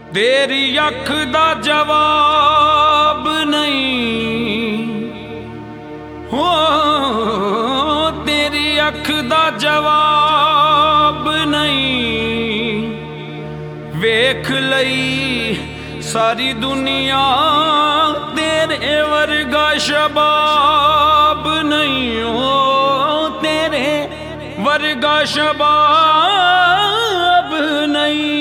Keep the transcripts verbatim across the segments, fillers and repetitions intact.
तेरी अख दा जवाब नहीं हो, तेरी अख दा जवाब नहीं। वेख लई सारी दुनिया तेरे वर्गा शबाब नहीं हो, तेरे वर्गा शबाब नहीं।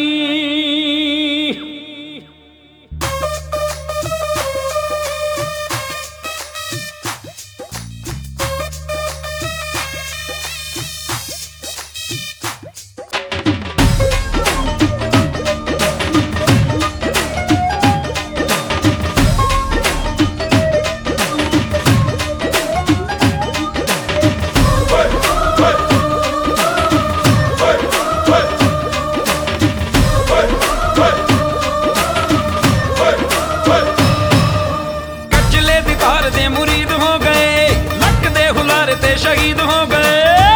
मुरीद हो गए, लक दे हुलारे ते शहीद हो गए।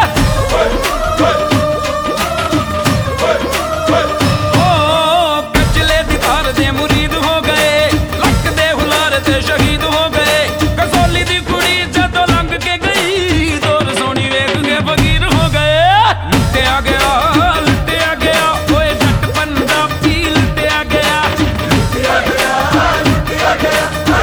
ओ कचले दी धार दे मुरीद हो गए, लक दे हुलारे ते शहीद हो गए। कसौली दी कुड़ी जदों लंघ के गई, दूर सोनी वेख के फकीर हो गए। लुटिया गया लुटिया गया ओए जट पंजाबी, लुटिया गया लुटिया गया लुटिया गया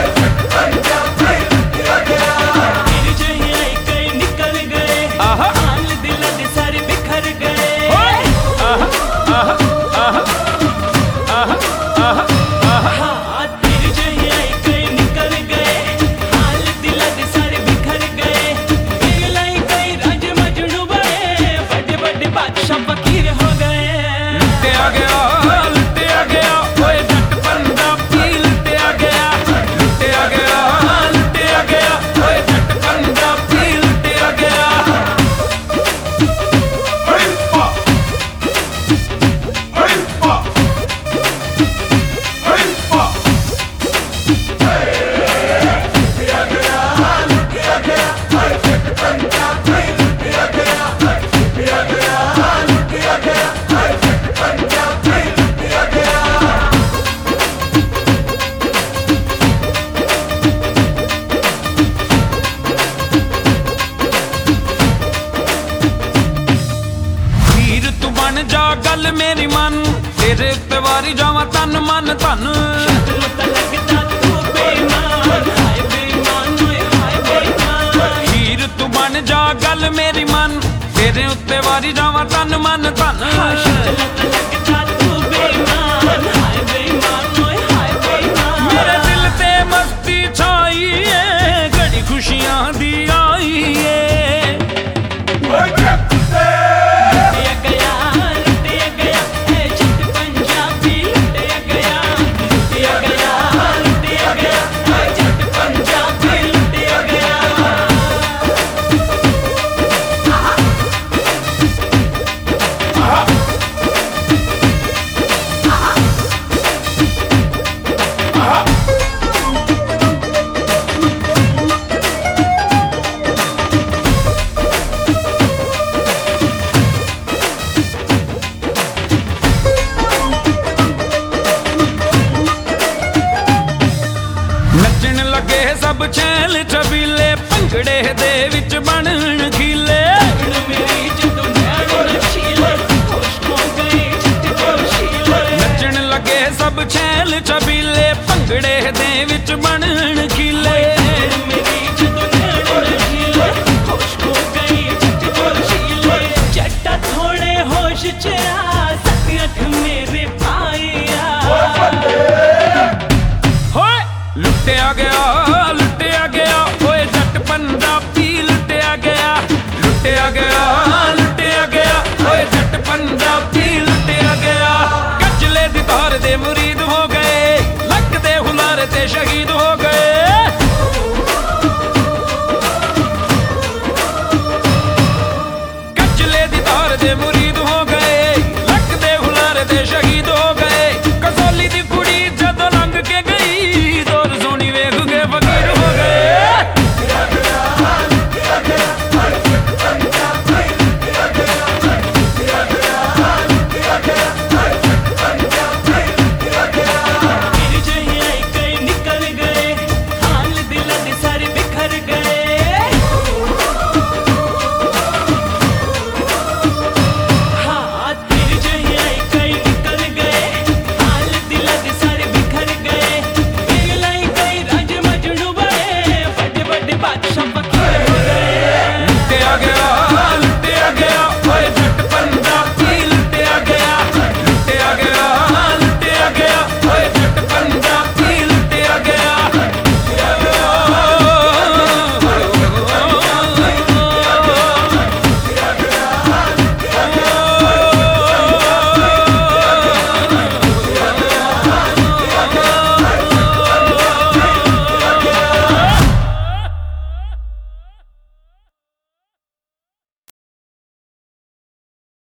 जा गल मेरी मन, तेरे उत्ते वारी जावा तन मन धन। हीर तू बन जा गल मेरी मन, तेरे उत्ते वारी जावा तन मन धन। मेरे दिल ते मस्ती छाई है, घड़ी खुशियां दी आई है। सब छैल छबीले भंगड़े दे विच बनन खीले। नचन लगे सब छैल छबीले भंगड़े दे विच बनन खीले। जट्टा थोड़े होश च